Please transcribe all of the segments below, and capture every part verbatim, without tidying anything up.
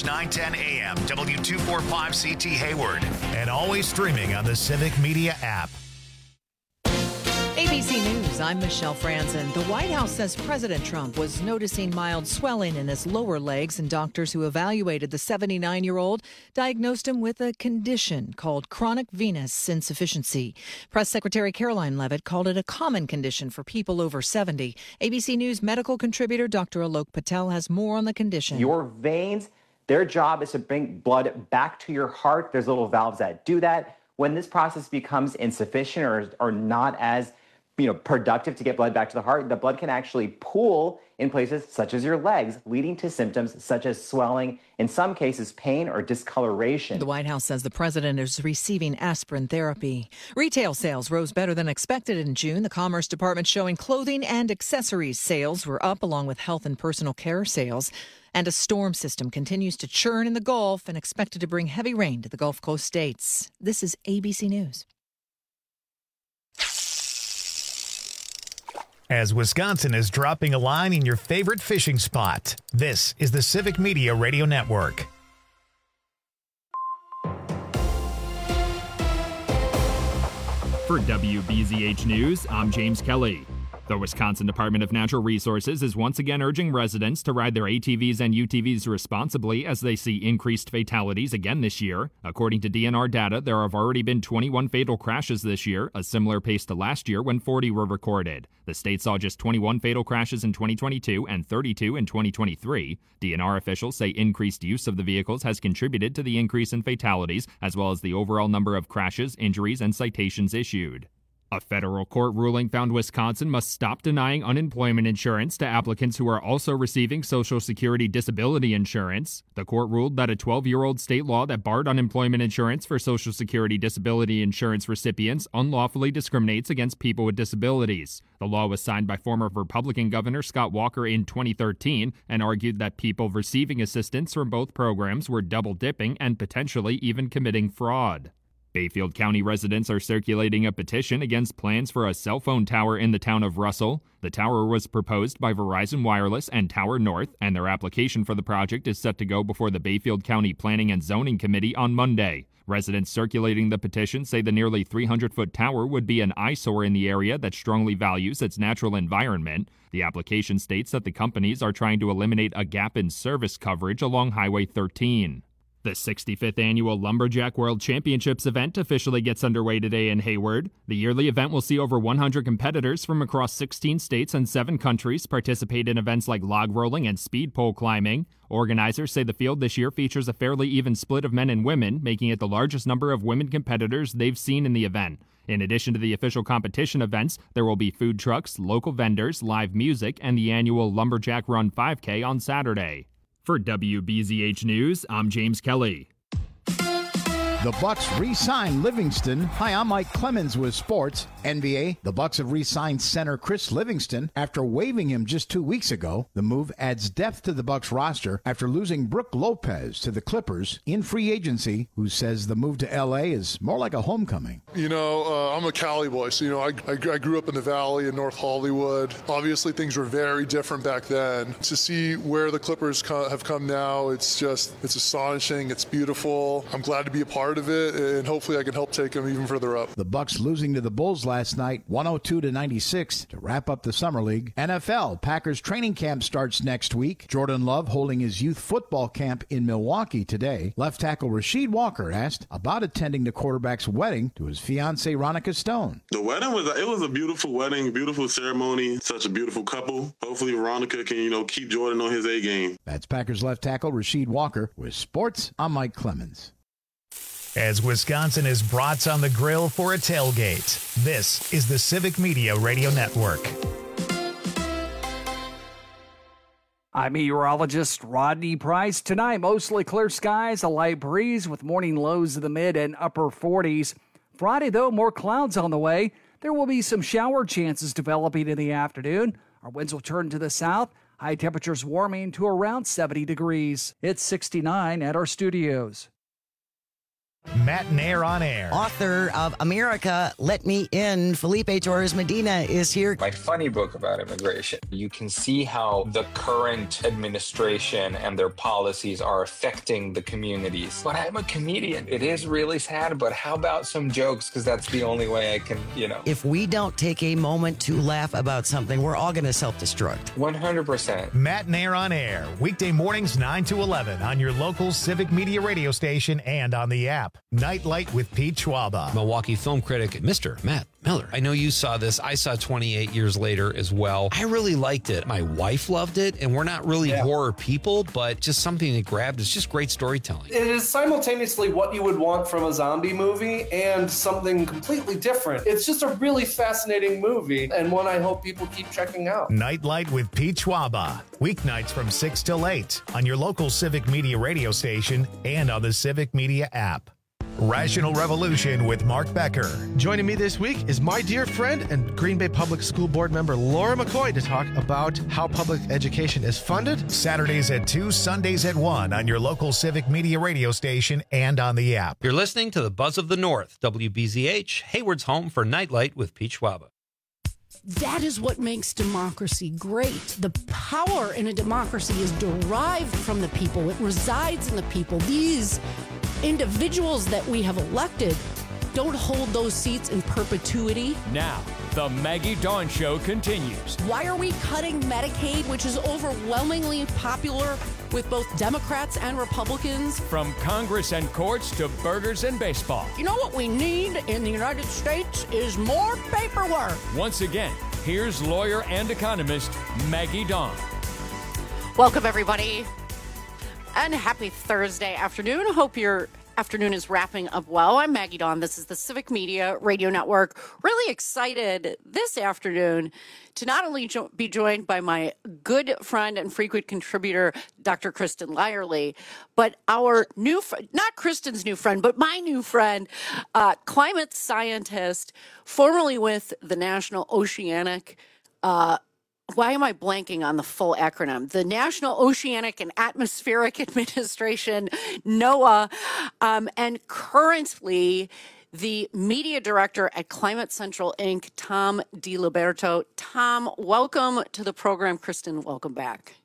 News nine ten A M, W two forty-five C T Hayward, and always streaming on the Civic Media app. A B C News, I'm Michelle Franzen. The White House says President Trump was noticing mild swelling in his lower legs, and doctors who evaluated the seventy-nine-year-old diagnosed him with a condition called chronic venous insufficiency. Press Secretary Caroline Leavitt called it a common condition for people over seventy. A B C News medical contributor Doctor Alok Patel has more on the condition. Your veins, their job is to bring blood back to your heart. There's little valves that do that. When this process becomes insufficient or, or not as you know, productive to get blood back to the heart, the blood can actually pool in places such as your legs, leading to symptoms such as swelling, in some cases pain or discoloration. The White House says the president is receiving aspirin therapy. Retail sales rose better than expected in June. The Commerce Department showing clothing and accessories sales were up, along with health and personal care sales. And a storm system continues to churn in the Gulf and expected to bring heavy rain to the Gulf Coast states. This is A B C News. As Wisconsin is dropping a line in your favorite fishing spot, this is the Civic Media Radio Network. For W B Z H News, I'm James Kelly. The Wisconsin Department of Natural Resources is once again urging residents to ride their A T Vs and U T Vs responsibly as they see increased fatalities again this year. According to D N R data, there have already been twenty-one fatal crashes this year, a similar pace to last year when forty were recorded. The state saw just twenty-one fatal crashes in twenty twenty-two and thirty-two in twenty twenty-three. D N R officials say increased use of the vehicles has contributed to the increase in fatalities, as well as the overall number of crashes, injuries, and citations issued. A federal court ruling found Wisconsin must stop denying unemployment insurance to applicants who are also receiving Social Security disability insurance. The court ruled that a twelve-year-old state law that barred unemployment insurance for Social Security disability insurance recipients unlawfully discriminates against people with disabilities. The law was signed by former Republican Governor Scott Walker in twenty thirteen and argued that people receiving assistance from both programs were double-dipping and potentially even committing fraud. Bayfield County residents are circulating a petition against plans for a cell phone tower in the town of Russell. The tower was proposed by Verizon Wireless and Tower North, and their application for the project is set to go before the Bayfield County Planning and Zoning Committee on Monday. Residents circulating the petition say the nearly three hundred foot tower would be an eyesore in the area that strongly values its natural environment. The application states that the companies are trying to eliminate a gap in service coverage along Highway thirteen. The sixty-fifth Annual Lumberjack World Championships event officially gets underway today in Hayward. The yearly event will see over one hundred competitors from across sixteen states and seven countries participate in events like log rolling and speed pole climbing. Organizers say the field this year features a fairly even split of men and women, making it the largest number of women competitors they've seen in the event. In addition to the official competition events, there will be food trucks, local vendors, live music, and the annual Lumberjack Run five K on Saturday. For W B Z H News, I'm James Kelly. The Bucks re-signed Livingston. Hi, I'm Mike Clemens with sports. N B A, the Bucks have re-signed center Chris Livingston after waiving him just two weeks ago. The move adds depth to the Bucks roster after losing Brook Lopez to the Clippers in free agency, who says the move to L A is more like a homecoming. You know, uh, I'm a Cali boy, so, you know, I, I, I grew up in the Valley in North Hollywood. Obviously, things were very different back then. To see where the Clippers co- have come now, it's just, it's astonishing. It's beautiful. I'm glad to be a part of it, and hopefully I can help take them even further up. The Bucks losing to the Bulls last night, one oh two to ninety-six, to wrap up the summer league. N F L, Packers training camp starts next week. Jordan Love holding his youth football camp in Milwaukee today. Left tackle Rasheed Walker asked about attending the quarterback's wedding to his fiancée Ronica Stone. The wedding was a, it was a beautiful wedding, beautiful ceremony, such a beautiful couple. Hopefully Veronica can, you know, keep Jordan on his A game. That's Packers left tackle Rasheed Walker. With sports, I'm Mike Clemens. As Wisconsin is brats on the grill for a tailgate, this is the Civic Media Radio Network. I'm meteorologist Rodney Price. Tonight, mostly clear skies, a light breeze with morning lows in the mid and upper forties. Friday, though, more clouds on the way. There will be some shower chances developing in the afternoon. Our winds will turn to the south. High temperatures warming to around seventy degrees. It's sixty-nine at our studios. Matt Nair on air. Author of America, Let Me In, Felipe Torres Medina is here. My funny book about immigration. You can see how the current administration and their policies are affecting the communities. But I'm a comedian. It is really sad, but how about some jokes? Because that's the only way I can, you know. If we don't take a moment to laugh about something, we're all going to self-destruct. one hundred percent. Matt Nair on air, weekday mornings nine to eleven on your local Civic Media radio station and on the app. Nightlight with Pete Schwaba. Milwaukee film critic, Mister Matt Miller. I know you saw this. I saw twenty-eight years later as well. I really liked it. My wife loved it, and we're not really yeah. horror people, but just something that grabbed. It's just great storytelling. It is simultaneously what you would want from a zombie movie and something completely different. It's just a really fascinating movie, and one I hope people keep checking out. Nightlight with Pete Schwaba. Weeknights from six till eight on your local Civic Media radio station and on the Civic Media app. Rational Revolution with Mark Becker. Joining me this week is my dear friend and Green Bay Public School Board member Laura McCoy to talk about how public education is funded. Saturdays at two, Sundays at one on your local Civic Media radio station and on the app. You're listening to the Buzz of the North, W B Z H, Hayward's home for Nightlight with Pete Schwaba. That is what makes democracy great. The power in a democracy is derived from the people. It resides in the people. These individuals that we have elected don't hold those seats in perpetuity. Now, the Maggie Dawn Show continues. Why are we cutting Medicaid, which is overwhelmingly popular with both Democrats and Republicans? From Congress and courts to burgers and baseball. You know what we need in the United States is more paperwork. Once again, here's lawyer and economist Maggie Dawn. Welcome, everybody. And happy Thursday afternoon. Hope your afternoon is wrapping up well. I'm Maggie Dawn. This is the Civic Media Radio Network. Really excited this afternoon to not only jo- be joined by my good friend and frequent contributor, Doctor Kristen Lyerly, but our new, fr- not Kristen's new friend, but my new friend, uh, climate scientist, formerly with the National Oceanic uh Why am I blanking on the full acronym? The National Oceanic and Atmospheric Administration, NOAA, um, and currently the media director at Climate Central Incorporated, Tom DiLiberto. Tom, welcome to the program. Kristen, welcome back.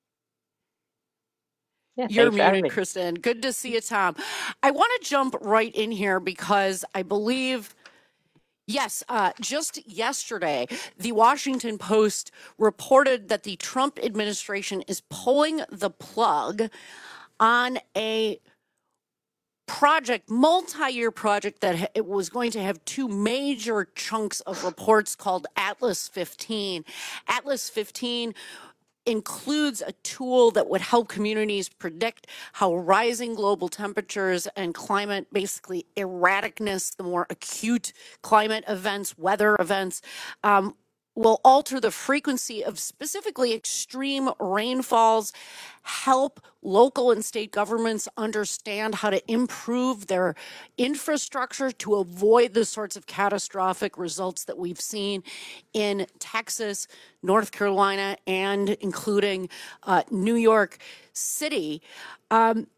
Yeah, You're muted, Kristen. Good to see you, Tom. I want to jump right in here because I believe... Yes, uh, just yesterday, the Washington Post reported that the Trump administration is pulling the plug on a project, multi-year project that it was going to have two major chunks of reports called Atlas fifteen. Atlas fifteen includes a tool that would help communities predict how rising global temperatures and climate, basically erraticness, the more acute climate events, weather events, um, will alter the frequency of specifically extreme rainfalls, help local and state governments understand how to improve their infrastructure to avoid the sorts of catastrophic results that we've seen in Texas, North Carolina, and including uh, New York City. Um,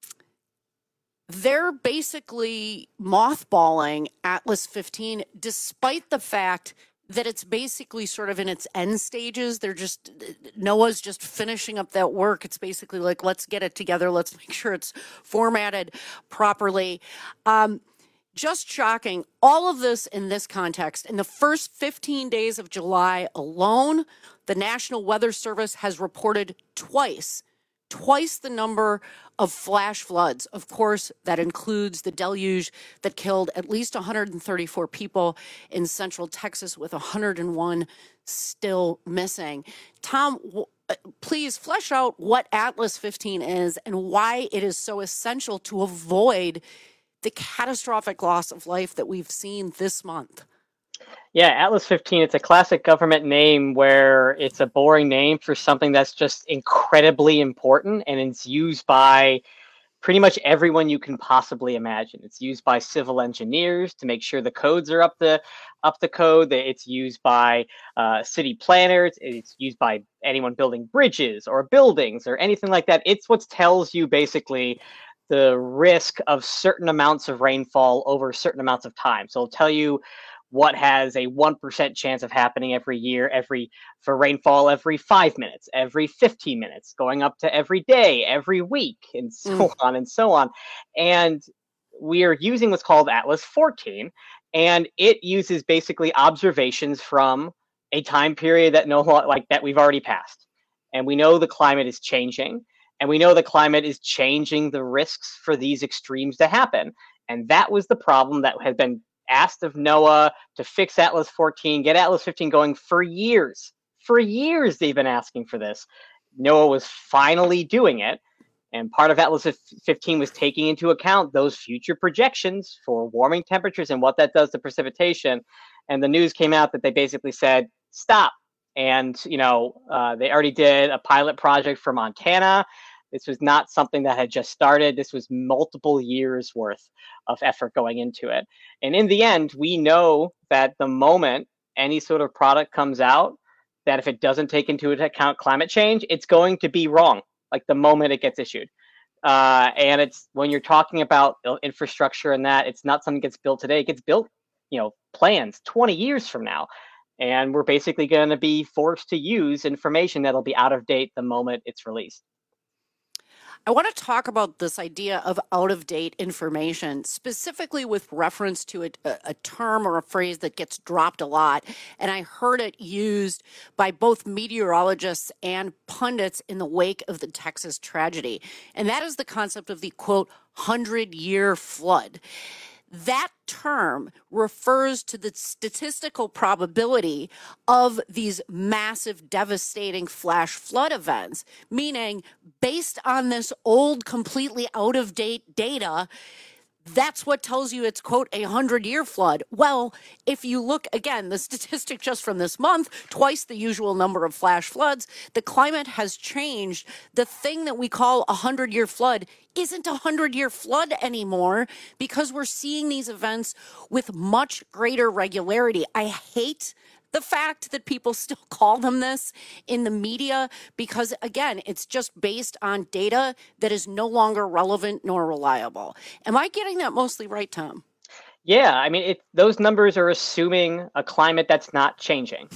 they're basically mothballing Atlas fifteen, despite the fact that it's basically sort of in its end stages. They're just, NOAA's just finishing up that work. It's basically like, let's get it together. Let's make sure it's formatted properly. Um, just shocking. All of this in this context. In the first fifteen days of July alone, the National Weather Service has reported twice, twice the number of flash floods. Of course, that includes the deluge that killed at least one hundred thirty-four people in central Texas, with one hundred one still missing. Tom, w- please flesh out what Atlas fifteen is and why it is so essential to avoid the catastrophic loss of life that we've seen this month. Yeah, Atlas fifteen, it's a classic government name where it's a boring name for something that's just incredibly important, and it's used by pretty much everyone you can possibly imagine. It's used by civil engineers to make sure the codes are up the up the code. It's used by uh, city planners. It's used by anyone building bridges or buildings or anything like that. It's what tells you basically the risk of certain amounts of rainfall over certain amounts of time. So it'll tell you what has a one percent chance of happening every year, every for rainfall every five minutes, every fifteen minutes, going up to every day, every week, and so mm. on and so on. And we are using what's called Atlas fourteen, and it uses basically observations from a time period that no like that we've already passed. And we know the climate is changing, and we know the climate is changing the risks for these extremes to happen. And that was the problem that had been asked of NOAA to fix Atlas fourteen, get Atlas fifteen going for years. For years, they've been asking for this. NOAA was finally doing it. And part of Atlas fifteen was taking into account those future projections for warming temperatures and what that does to precipitation. And the news came out that they basically said, stop. And, you know, uh, they already did a pilot project for Montana. This was not something that had just started. This was multiple years worth of effort going into it. And in the end, we know that the moment any sort of product comes out, that if it doesn't take into account climate change, it's going to be wrong, like the moment it gets issued. Uh, and it's when you're talking about infrastructure and that, it's not something that gets built today. It gets built, you know, plans twenty years from now. And we're basically going to be forced to use information that'll be out of date the moment it's released. I want to talk about this idea of out-of-date information, specifically with reference to a, a term or a phrase that gets dropped a lot. And I heard it used by both meteorologists and pundits in the wake of the Texas tragedy. And that is the concept of the, quote, hundred-year flood. That term refers to the statistical probability of these massive, devastating flash flood events, meaning based on this old, completely out-of-date data, that's what tells you it's, quote, a hundred-year flood. Well, if you look, again, the statistic just from this month, twice the usual number of flash floods, the climate has changed. The thing that we call a hundred-year flood isn't a hundred-year flood anymore because we're seeing these events with much greater regularity. I hate the fact that people still call them this in the media because, again, it's just based on data that is no longer relevant nor reliable. Am I getting that mostly right, Tom? Yeah, I mean, it, those numbers are assuming a climate that's not changing,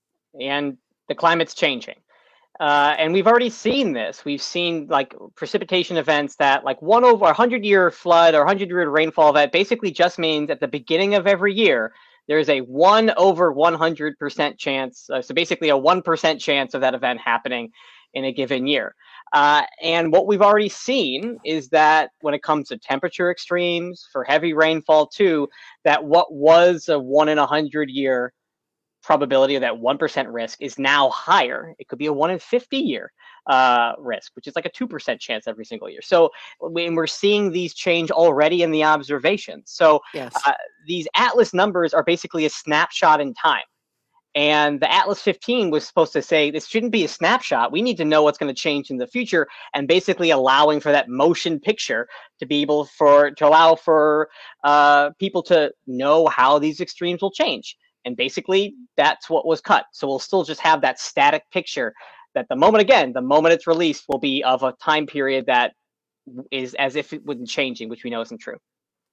and the climate's changing. Uh, and we've already seen this. We've seen like precipitation events that like one over a hundred-year flood or hundred-year rainfall event basically just means at the beginning of every year, there's a one over one hundred percent chance, uh, so basically a one percent chance of that event happening in a given year. Uh, and what we've already seen is that when it comes to temperature extremes, for heavy rainfall too, that what was a one in a hundred year probability of that one percent risk is now higher. It could be a one in fifty year uh, risk, which is like a two percent chance every single year. So when we're seeing these change already in the observations. So yes. uh, these Atlas numbers are basically a snapshot in time. And the Atlas fifteen was supposed to say, this shouldn't be a snapshot. We need to know what's going to change in the future, and basically allowing for that motion picture to be able for, to allow for uh, people to know how these extremes will change. And basically, that's what was cut. So we'll still just have that static picture that the moment, again, the moment it's released will be of a time period that is as if it wasn't changing, which we know isn't true.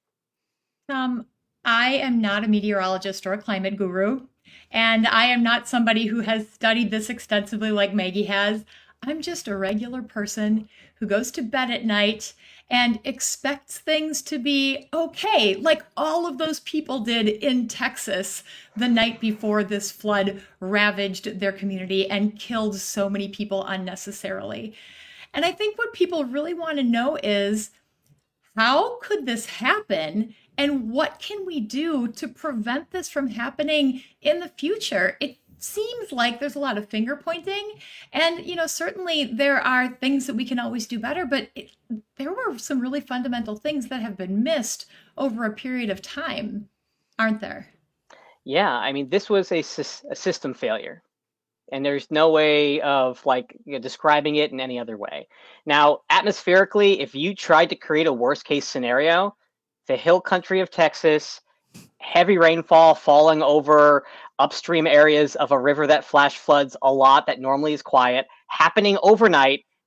Um, I am not a meteorologist or a climate guru, and I am not somebody who has studied this extensively like Maggie has. I'm just a regular person who goes to bed at night and expects things to be okay, like all of those people did in Texas the night before this flood ravaged their community and killed so many people unnecessarily. And I think what people really want to know is, how could this happen? And what can we do to prevent this from happening in the future? It seems like there's a lot of finger pointing, and you know, certainly there are things that we can always do better, but it, there were some really fundamental things that have been missed over a period of time, aren't there? Yeah, I mean, this was a, a system failure, and there's no way of like you know, describing it in any other way. Now, atmospherically, if you tried to create a worst case scenario, the hill country of Texas, heavy rainfall falling over upstream areas of a river that flash floods a lot that normally is quiet, happening overnight,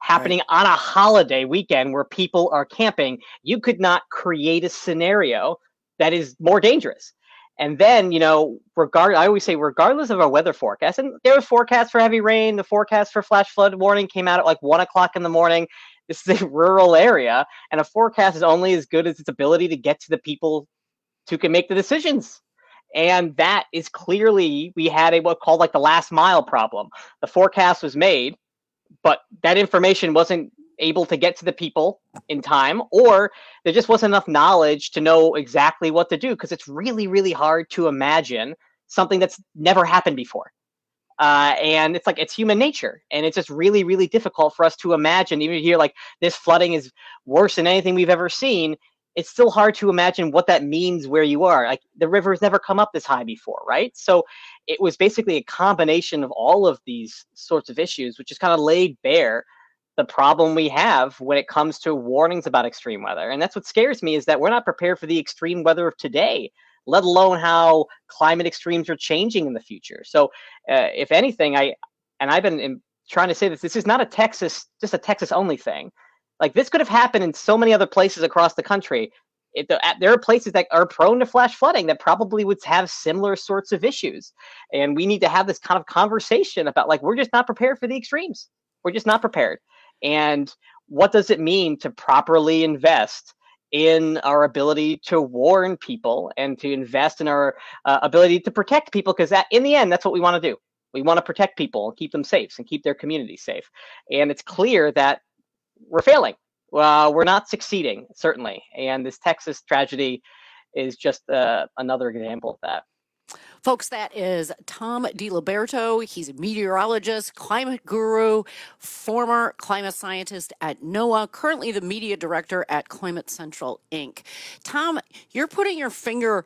happening right. on a holiday weekend where people are camping. You could not create a scenario that is more dangerous. And then, you know, regard I always say, regardless of our weather forecast, and there was forecasts for heavy rain, the forecast for flash flood warning came out at like one o'clock in the morning. This is a rural area, and a forecast is only as good as its ability to get to the people who can make the decisions. And that is clearly, we had a what called like the last mile problem. The forecast was made, but that information wasn't able to get to the people in time, or there just wasn't enough knowledge to know exactly what to do, because it's really, really hard to imagine something that's never happened before. Uh, and it's like, it's human nature. And it's just really, really difficult for us to imagine, even here, like this flooding is worse than anything we've ever seen. It's still hard to imagine what that means where you are. Like the river has never come up this high before, right? So it was basically a combination of all of these sorts of issues, which is kind of laid bare the problem we have when it comes to warnings about extreme weather. And that's what scares me, is that we're not prepared for the extreme weather of today, let alone how climate extremes are changing in the future. So uh, if anything, I, and I've been in, trying to say this, this is not a Texas, just a Texas only thing. Like this could have happened in so many other places across the country. It, there are places that are prone to flash flooding that probably would have similar sorts of issues. And we need to have this kind of conversation about, like, we're just not prepared for the extremes. We're just not prepared. And what does it mean to properly invest in our ability to warn people and to invest in our uh, ability to protect people? Because that, in the end, that's what we want to do. We want to protect people and keep them safe and keep their communities safe. And it's clear that we're failing. Uh, we're not succeeding, certainly. And this Texas tragedy is just uh, another example of that. Folks, that is Tom DiLiberto. He's a meteorologist, climate guru, former climate scientist at NOAA, currently the media director at Climate Central, Incorporated. Tom, you're putting your finger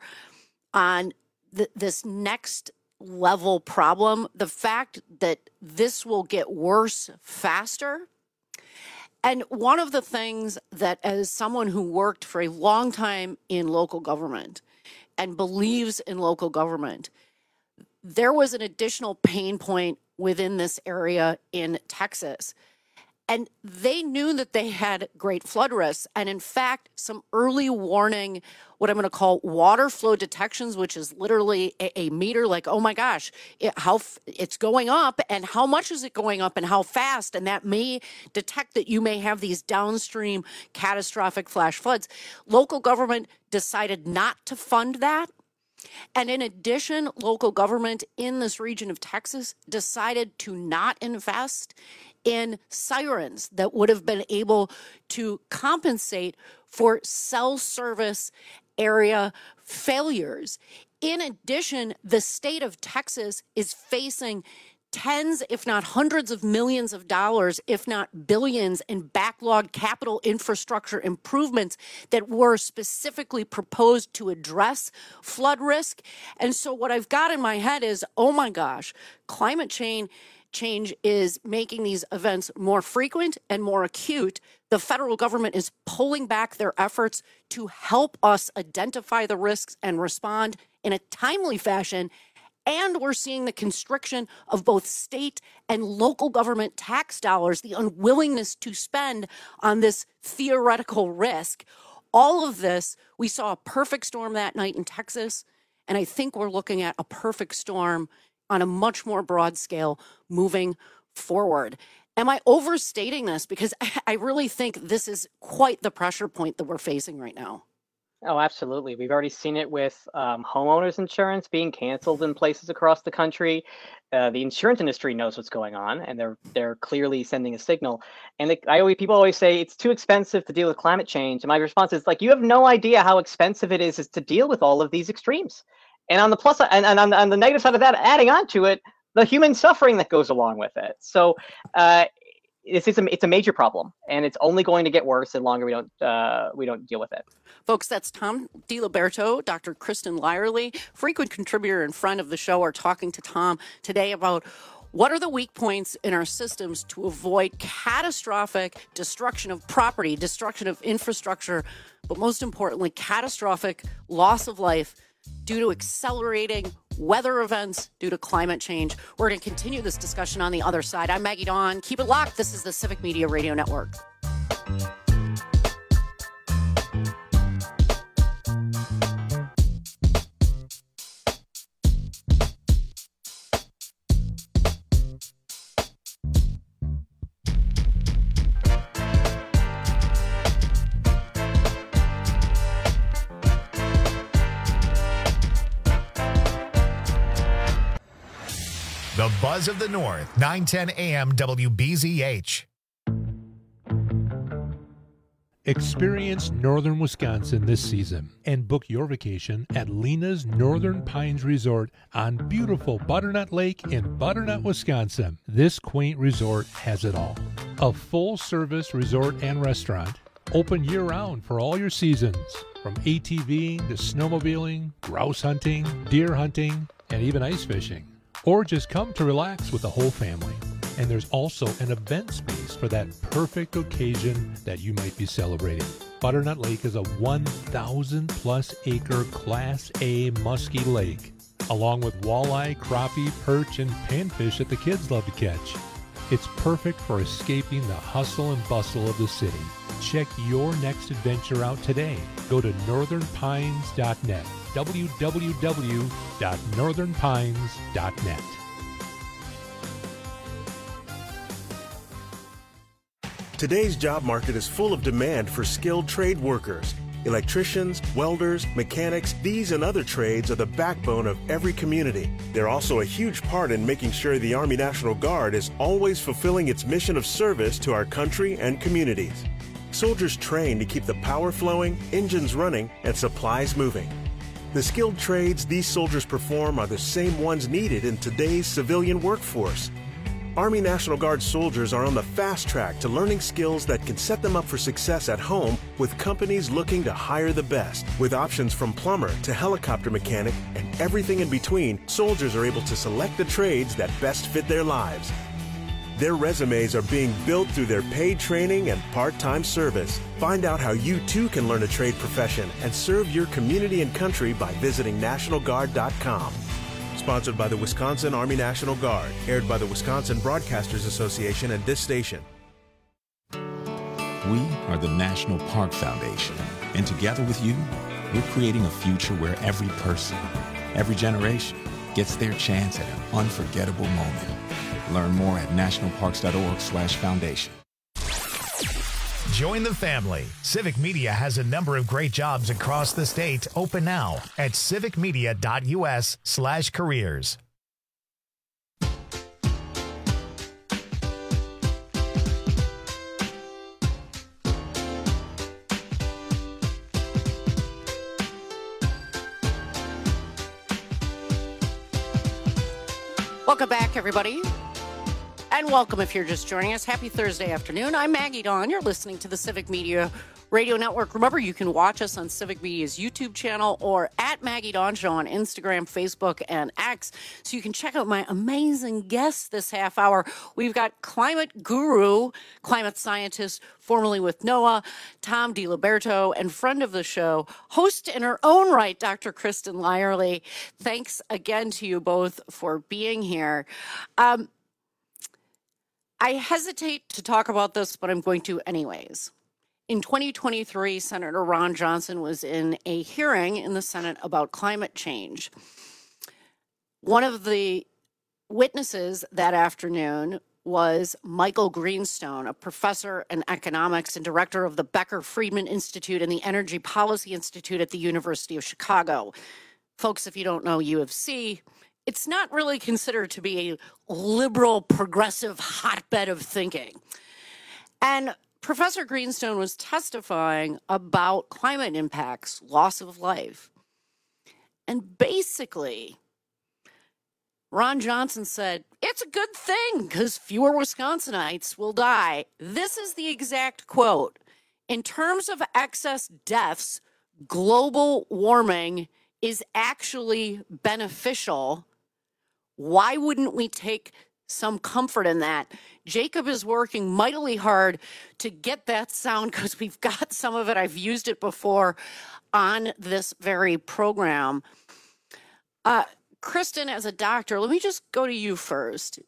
on th- this next level problem, the fact that this will get worse faster. And one of the things that, as someone who worked for a long time in local government and believes in local government, there was an additional pain point within this area in Texas. And they knew that they had great flood risks. And in fact, some early warning, what I'm going to call water flow detections, which is literally a, a meter, like, oh my gosh, it, how it's going up and how much is it going up and how fast. And that may detect that you may have these downstream catastrophic flash floods. Local government decided not to fund that. And in addition, local government in this region of Texas decided to not invest in sirens that would have been able to compensate for cell service area failures. In addition, the state of Texas is facing tens, if not hundreds of millions of dollars, if not billions, in backlogged capital infrastructure improvements that were specifically proposed to address flood risk. And so what I've got in my head is, oh my gosh, climate change change is making these events more frequent and more acute. The federal government is pulling back their efforts to help us identify the risks and respond in a timely fashion. And we're seeing the constriction of both state and local government tax dollars, the unwillingness to spend on this theoretical risk. All of this, we saw a perfect storm that night in Texas, and I think we're looking at a perfect storm on a much more broad scale moving forward. Am I overstating this? Because I really think this is quite the pressure point that we're facing right now. Oh, absolutely. We've already seen it with um, homeowners insurance being canceled in places across the country. Uh, the insurance industry knows what's going on, and they're they're clearly sending a signal. And they, I always people always say it's too expensive to deal with climate change. And my response is, like, you have no idea how expensive it is, is to deal with all of these extremes. And on the plus and, and on, on the negative side of that, adding on to it, the human suffering that goes along with it. So uh, it's it's a it's a major problem, and it's only going to get worse the longer we don't uh, we don't deal with it. Folks, that's Tom DiLiberto, Doctor Kristen Lyerly, frequent contributor and friend of the show, are talking to Tom today about what are the weak points in our systems to avoid catastrophic destruction of property, destruction of infrastructure, but most importantly, catastrophic loss of life due to accelerating weather events due to climate change. We're going to continue this discussion on the other side. I'm Maggie Dawn. Keep it locked. This is the Civic Media Radio Network. The Buzz of the North, nine ten A M W B Z H. Experience northern Wisconsin this season and book your vacation at Lena's Northern Pines Resort on beautiful Butternut Lake in Butternut, Wisconsin. This quaint resort has it all. A full-service resort and restaurant, open year-round for all your seasons, from ATVing to snowmobiling, grouse hunting, deer hunting, and even ice fishing. Or just come to relax with the whole family. And there's also an event space for that perfect occasion that you might be celebrating. Butternut Lake is a one thousand plus acre Class A musky lake, along with walleye, crappie, perch, and panfish that the kids love to catch. It's perfect for escaping the hustle and bustle of the city. Check your next adventure out today. Go to northern pines dot net. w w w dot northern pines dot net. Today's job market is full of demand for skilled trade workers. Electricians, welders, mechanics, these and other trades are the backbone of every community. They're also a huge part in making sure the Army National Guard is always fulfilling its mission of service to our country and communities. Soldiers train to keep the power flowing, engines running, and supplies moving. The skilled trades these soldiers perform are the same ones needed in today's civilian workforce. Army National Guard soldiers are on the fast track to learning skills that can set them up for success at home with companies looking to hire the best. With options from plumber to helicopter mechanic and everything in between, soldiers are able to select the trades that best fit their lives. Their resumes are being built through their paid training and part-time service. Find out how you too can learn a trade profession and serve your community and country by visiting national guard dot com. Sponsored by the Wisconsin Army National Guard. Aired by the Wisconsin Broadcasters Association and this station. We are the National Park Foundation. And together with you, we're creating a future where every person, every generation, gets their chance at an unforgettable moment. Learn more at national parks dot org slash foundation. Join the family. Civic Media has a number of great jobs across the state open now at civic media dot u s slash careers. Welcome back, everybody. And welcome if you're just joining us. Happy Thursday afternoon. I'm Maggie Dawn. You're listening to the Civic Media Radio Network. Remember, you can watch us on Civic Media's YouTube channel or at Maggie Dawn Show on Instagram, Facebook, and X. So you can check out my amazing guests this half hour. We've got climate guru, climate scientist, formerly with NOAA, Tom DiLiberto, and friend of the show, host in her own right, Doctor Kristen Lyerly. Thanks again to you both for being here. Um, I hesitate to talk about this, but I'm going to anyways. In twenty twenty-three, Senator Ron Johnson was in a hearing in the Senate about climate change. One of the witnesses that afternoon was Michael Greenstone, a professor in economics and director of the Becker Friedman Institute and the Energy Policy Institute at the University of Chicago. Folks, if you don't know U of C, it's not really considered to be a liberal, progressive hotbed of thinking. And Professor Greenstone was testifying about climate impacts, loss of life. And basically, Ron Johnson said, it's a good thing because fewer Wisconsinites will die. This is the exact quote. In terms of excess deaths, global warming is actually beneficial. Why wouldn't we take some comfort in that? Jacob is working mightily hard to get that sound because we've got some of it. I've used it before on this very program. Uh, Kristen, as a doctor, let me just go to you first.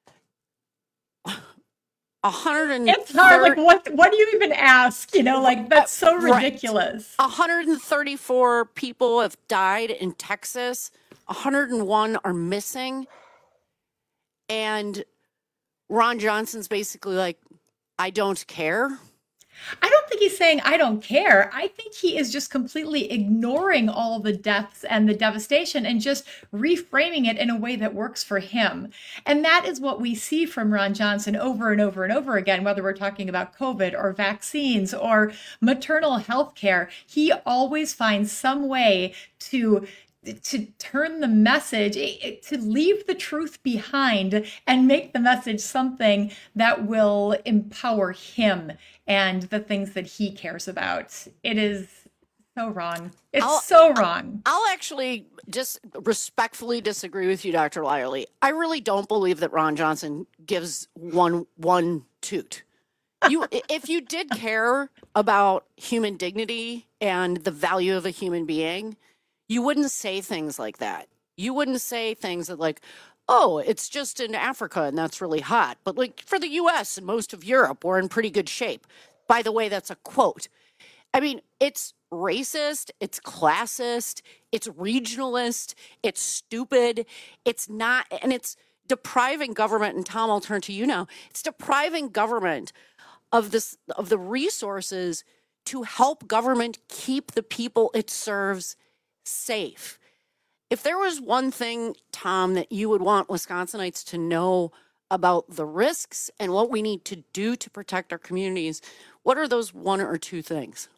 A hundred and it's hard. Like, what? What do you even ask? You know, like that's so ridiculous. Right. one hundred thirty-four people have died in Texas. one hundred one are missing, and Ron Johnson's basically like, I don't care. I don't think he's saying I don't care. I think he is just completely ignoring all the deaths and the devastation and just reframing it in a way that works for him. And that is what we see from Ron Johnson over and over and over again, whether we're talking about COVID or vaccines or maternal health care. He always finds some way to to turn the message, to leave the truth behind and make the message something that will empower him and the things that he cares about. It is so wrong. It's I'll, so wrong. I'll actually just respectfully disagree with you, Doctor Lyerly. I really don't believe that Ron Johnson gives one one toot. You, if you did care about human dignity and the value of a human being, you wouldn't say things like that. You wouldn't say things that like, oh, it's just in Africa and that's really hot. But like for the U S and most of Europe, we're in pretty good shape. By the way, that's a quote. I mean, it's racist, it's classist, it's regionalist, it's stupid. It's not, and it's depriving government, and Tom, I'll turn to you now. It's depriving government of this, of the resources to help government keep the people it serves safe. If there was one thing, Tom, that you would want Wisconsinites to know about the risks and what we need to do to protect our communities, what are those one or two things?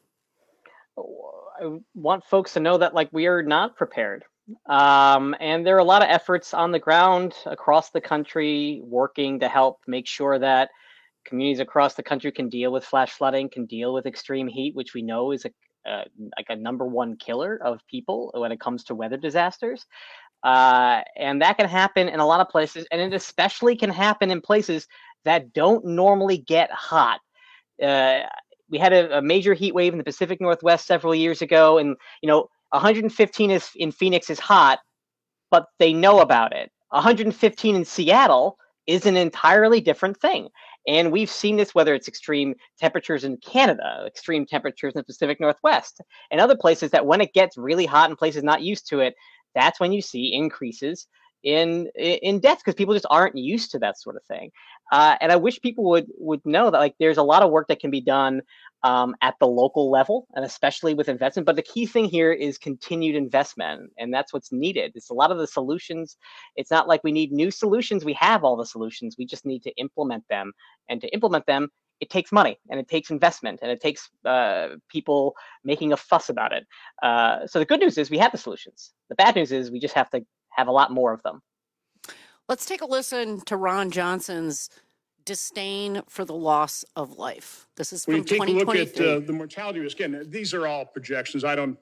I want folks to know that like we are not prepared. Um, and there are a lot of efforts on the ground across the country working to help make sure that communities across the country can deal with flash flooding, can deal with extreme heat, which we know is a Uh, like a number one killer of people when it comes to weather disasters. Uh, and that can happen in a lot of places. And it especially can happen in places that don't normally get hot. Uh, we had a, a major heat wave in the Pacific Northwest several years ago. And, you know, one hundred fifteen is, in Phoenix is hot, but they know about it. one hundred fifteen in Seattle is an entirely different thing. And we've seen this, whether it's extreme temperatures in Canada, extreme temperatures in the Pacific Northwest, and other places that when it gets really hot in places not used to it, that's when you see increases in in deaths because people just aren't used to that sort of thing. Uh, and I wish people would would know that like there's a lot of work that can be done um, at the local level, and especially with investment. But the key thing here is continued investment, and that's what's needed. It's a lot of the solutions. It's not like we need new solutions. We have all the solutions. We just need to implement them, and to implement them, it takes money, and it takes investment, and it takes uh, people making a fuss about it. Uh, so the good news is we have the solutions. The bad news is we just have to have a lot more of them. Let's take a listen to Ron Johnson's disdain for the loss of life. This is from when you take a look at uh, the mortality risk. Again, these are all projections. I don't,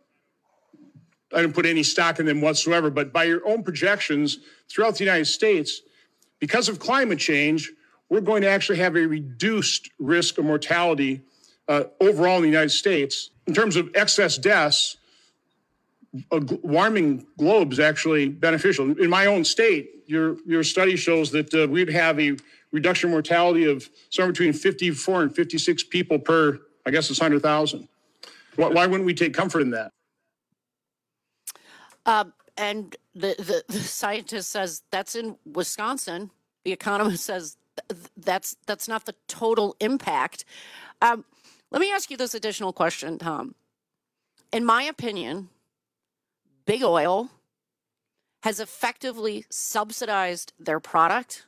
I don't put any stock in them whatsoever. But by your own projections throughout the United States, because of climate change, we're going to actually have a reduced risk of mortality uh, overall in the United States. In terms of excess deaths, a warming globe is actually beneficial. In my own state, your your study shows that uh, we'd have a reduction in mortality of somewhere between fifty-four and fifty-six people per, I guess it's one hundred thousand. Why, why wouldn't we take comfort in that? Uh, and the, the, the scientist says that's in Wisconsin. The economist says th- that's that's not the total impact. Um, let me ask you this additional question, Tom. In my opinion, Big Oil has effectively subsidized their product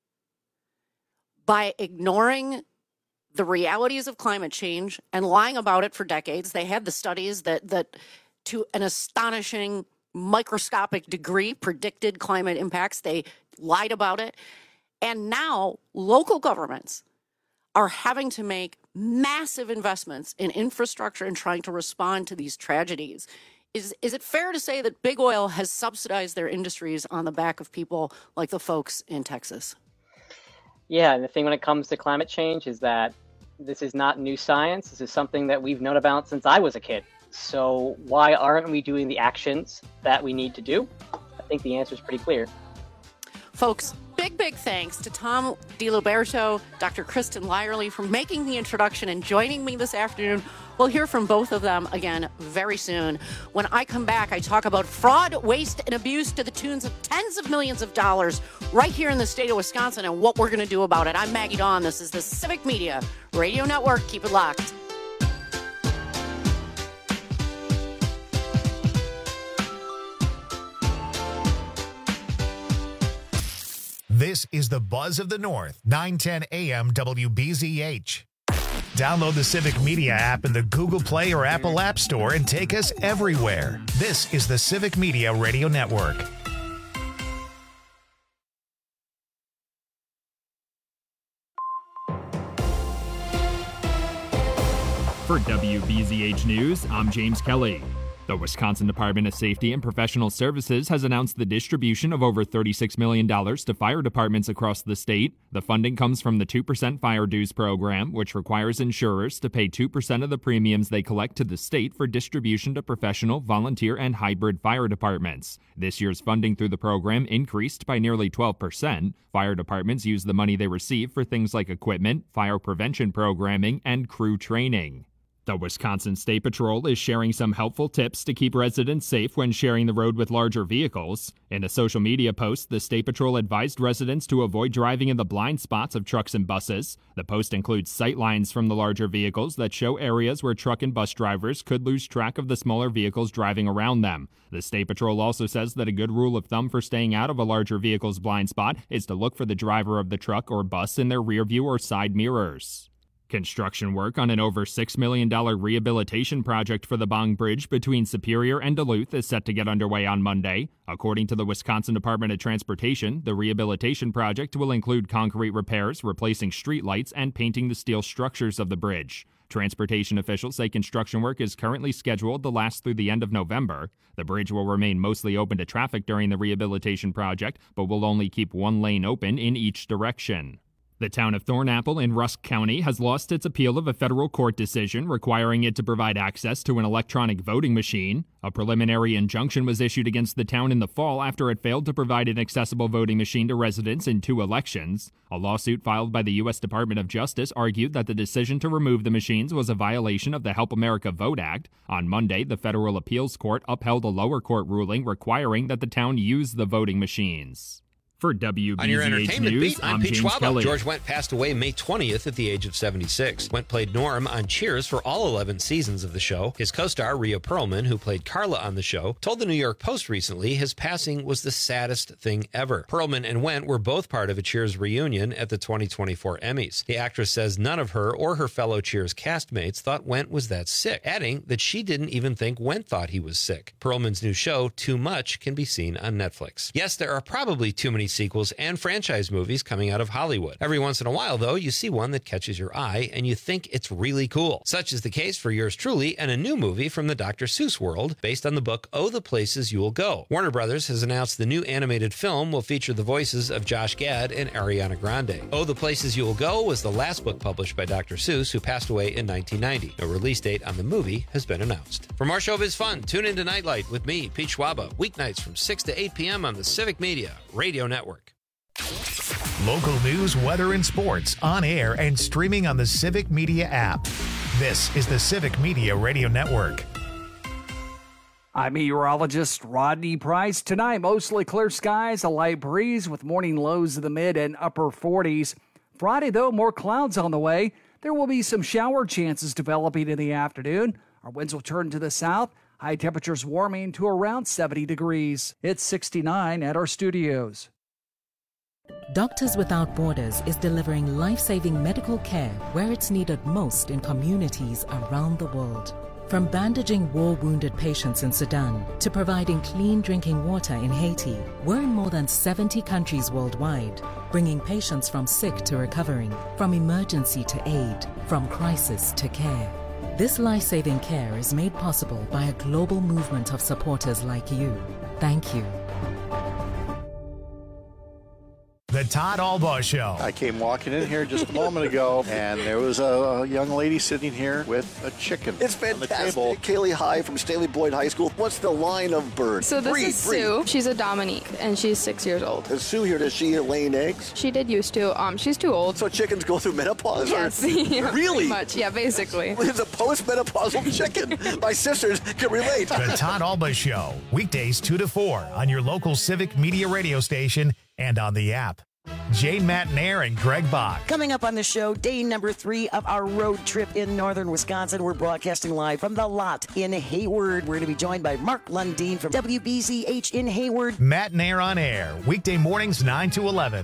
by ignoring the realities of climate change and lying about it for decades. They had the studies that, that to an astonishing microscopic degree, predicted climate impacts. They lied about it. And now local governments are having to make massive investments in infrastructure and trying to respond to these tragedies. Is is it fair to say that Big Oil has subsidized their industries on the back of people like the folks in Texas? Yeah, and the thing when it comes to climate change is that this is not new science. This is something that we've known about since I was a kid. So why aren't we doing the actions that we need to do? think the answer is pretty clear. Folks, big, big thanks to Tom DiLiberto, Doctor Kristen Lyerly for making the introduction and joining me this afternoon. We'll hear from both of them again very soon. When I come back, I talk about fraud, waste, and abuse to the tunes of tens of millions of dollars right here in the state of Wisconsin and what we're going to do about it. I'm Maggie Dawn. This is the Civic Media Radio Network. Keep it locked. This is the Buzz of the North, nine ten A M W B Z H. Download the Civic Media app in the Google Play or Apple App Store and take us everywhere. This is the Civic Media Radio Network. For W B Z H News, I'm James Kelly. The Wisconsin Department of Safety and Professional Services has announced the distribution of over thirty-six million dollars to fire departments across the state. The funding comes from the two percent fire dues program, which requires insurers to pay two percent of the premiums they collect to the state for distribution to professional, volunteer, and hybrid fire departments. This year's funding through the program increased by nearly twelve percent. Fire departments use the money they receive for things like equipment, fire prevention programming, and crew training. The Wisconsin State Patrol is sharing some helpful tips to keep residents safe when sharing the road with larger vehicles. In a social media post, the State Patrol advised residents to avoid driving in the blind spots of trucks and buses. The post includes sight lines from the larger vehicles that show areas where truck and bus drivers could lose track of the smaller vehicles driving around them. The State Patrol also says that a good rule of thumb for staying out of a larger vehicle's blind spot is to look for the driver of the truck or bus in their rear view or side mirrors. Construction work on an over six million dollars rehabilitation project for the Bong Bridge between Superior and Duluth is set to get underway on Monday. According to the Wisconsin Department of Transportation, the rehabilitation project will include concrete repairs, replacing streetlights, and painting the steel structures of the bridge. Transportation officials say construction work is currently scheduled to last through the end of November. The bridge will remain mostly open to traffic during the rehabilitation project, but will only keep one lane open in each direction. The town of Thornapple in Rusk County has lost its appeal of a federal court decision requiring it to provide access to an electronic voting machine. A preliminary injunction was issued against the town in the fall after it failed to provide an accessible voting machine to residents in two elections. A lawsuit filed by the U S Department of Justice argued that the decision to remove the machines was a violation of the Help America Vote Act. On Monday, the federal appeals court upheld a lower court ruling requiring that the town use the voting machines. For W B Z H On your entertainment News, beat, I'm, I'm Pete James Schwab. Kelly. George Wendt passed away May twentieth at the age of seventy-six. Wendt played Norm on Cheers for all eleven seasons of the show. His co-star, Rhea Perlman, who played Carla on the show, told the New York Post recently his passing was the saddest thing ever. Perlman and Wendt were both part of a Cheers reunion at the twenty twenty-four Emmys. The actress says none of her or her fellow Cheers castmates thought Wendt was that sick, adding that she didn't even think Wendt thought he was sick. Perlman's new show, Too Much, can be seen on Netflix. Yes, there are probably too many sequels and franchise movies coming out of Hollywood. Every once in a while, though, you see one that catches your eye and you think it's really cool. Such is the case for yours truly and a new movie from the Doctor Seuss world based on the book Oh, the Places You'll Go. Warner Brothers has announced the new animated film will feature the voices of Josh Gad and Ariana Grande. Oh, the Places You'll Go was the last book published by Doctor Seuss, who passed away in nineteen ninety. No release date on the movie has been announced. For more showbiz fun, tune into Nightlight with me, Pete Schwaba, weeknights from six to eight p.m. on the Civic Media Radio Network. Local news, weather, and sports on air and streaming on the Civic Media app. This is the Civic Media Radio Network. I'm meteorologist Rodney Price. Tonight, mostly clear skies, a light breeze with morning lows in the mid and upper forties. Friday, though, more clouds on the way. There will be some shower chances developing in the afternoon. Our winds will turn to the south. High temperatures warming to around seventy degrees. It's sixty-nine at our studios. Doctors Without Borders is delivering life-saving medical care where it's needed most in communities around the world. From bandaging war-wounded patients in Sudan to providing clean drinking water in Haiti, we're in more than seventy countries worldwide, bringing patients from sick to recovering, from emergency to aid, from crisis to care. This life-saving care is made possible by a global movement of supporters like you. Thank you. The Todd Albaugh Show. I came walking in here just a moment ago, and there was a young lady sitting here with a chicken. It's fantastic. Kaylee High from Staley Boyd High School. What's the line of bird? So this breed, is breed. Sue. She's a Dominique, and she's six years old. Is Sue here? Does she laying eggs? She did used to. Um, she's too old. So chickens go through menopause? Yes. Or? Yeah, really? pretty much. Yeah, basically. It's a post-menopausal chicken. My sisters can relate. The Todd Albaugh Show. Weekdays two to four on your local Civic Media radio station and on the app. Jane Matnair and Greg Bach. Coming up on the show, day number three of our road trip in northern Wisconsin. We're broadcasting live from the lot in Hayward. We're going to be joined by Mark Lundeen from W B Z H in Hayward. Matnair on air, weekday mornings nine to eleven.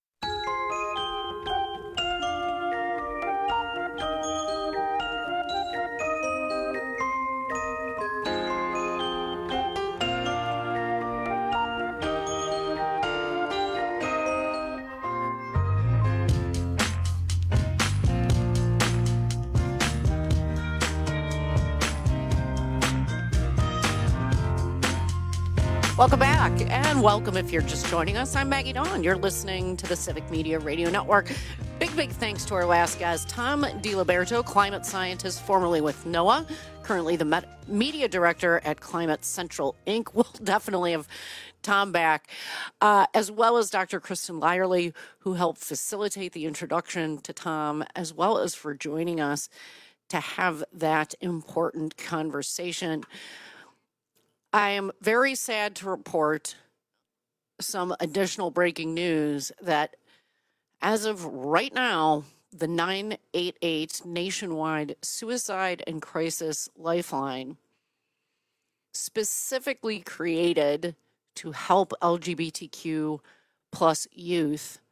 Welcome back, and welcome if you're just joining us. I'm Maggie Dawn. You're listening to the Civic Media Radio Network. Big, big thanks to our last guest, Tom DiLiberto, climate scientist formerly with NOAA, currently the Met- media director at Climate Central Incorporated. We'll definitely have Tom back, uh, as well as Doctor Kristen Lyerly, who helped facilitate the introduction to Tom, as well as for joining us to have that important conversation. I am very sad to report some additional breaking news that as of right now, the nine eight eight nationwide suicide and crisis lifeline, specifically created to help L G B T Q plus youth,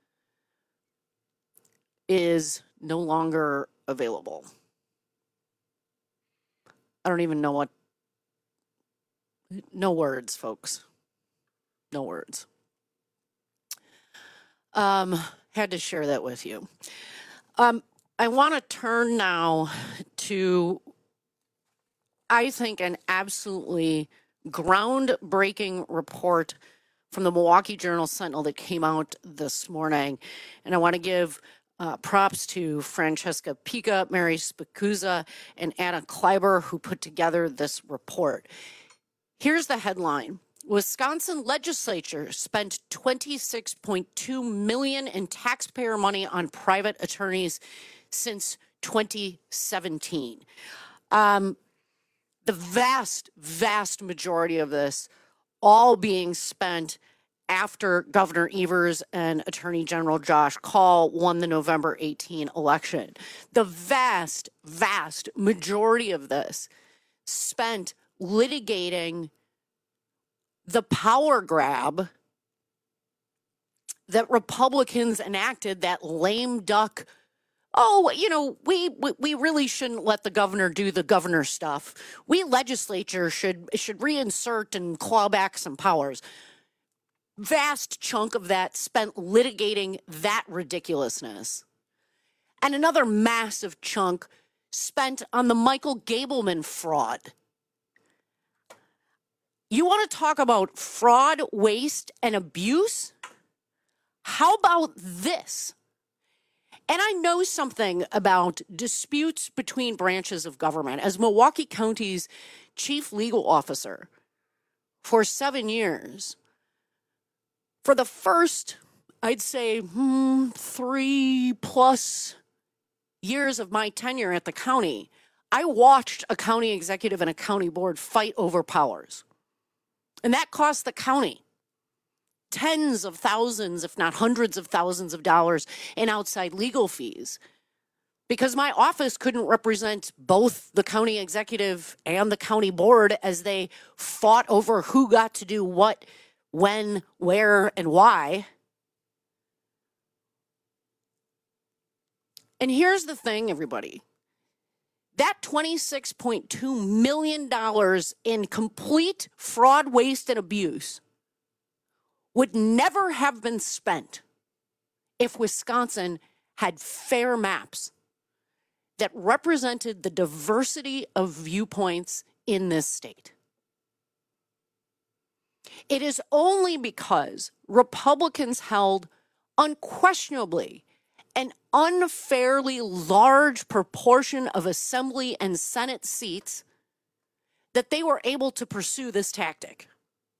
is no longer available. I don't even know what No words, folks. No words. Um, had to share that with you. Um, I want to turn now to, I think, an absolutely groundbreaking report from the Milwaukee Journal Sentinel that came out this morning. And I want to give Uh, props to Francesca Pica, Mary Spicuzza, and Anna Kleiber, who put together this report. Here's the headline. Wisconsin legislature spent twenty-six point two million dollars in taxpayer money on private attorneys since twenty seventeen. Um, the vast, vast majority of this all being spent after Governor Evers and Attorney General Josh Kaul won the November eighteenth election. The vast, vast majority of this spent litigating the power grab that Republicans enacted, that lame duck, oh, you know, we, we we really shouldn't let the governor do the governor stuff. We legislature should should reinsert and claw back some powers. Vast chunk of that spent litigating that ridiculousness. And another massive chunk spent on the Michael Gableman fraud. You want to talk about fraud, waste, and abuse? How about this? And I know something about disputes between branches of government. As Milwaukee County's chief legal officer for seven years, for the first, I'd say, hmm, three plus years of my tenure at the county, I watched a county executive and a county board fight over powers. And that cost the county tens of thousands, if not hundreds of thousands of dollars in outside legal fees, because my office couldn't represent both the county executive and the county board as they fought over who got to do what, when, where, and why. And here's the thing, everybody. That twenty-six point two million dollars in complete fraud, waste, and abuse would never have been spent if Wisconsin had fair maps that represented the diversity of viewpoints in this state. It is only because Republicans held unquestionably an unfairly large proportion of Assembly and Senate seats that they were able to pursue this tactic.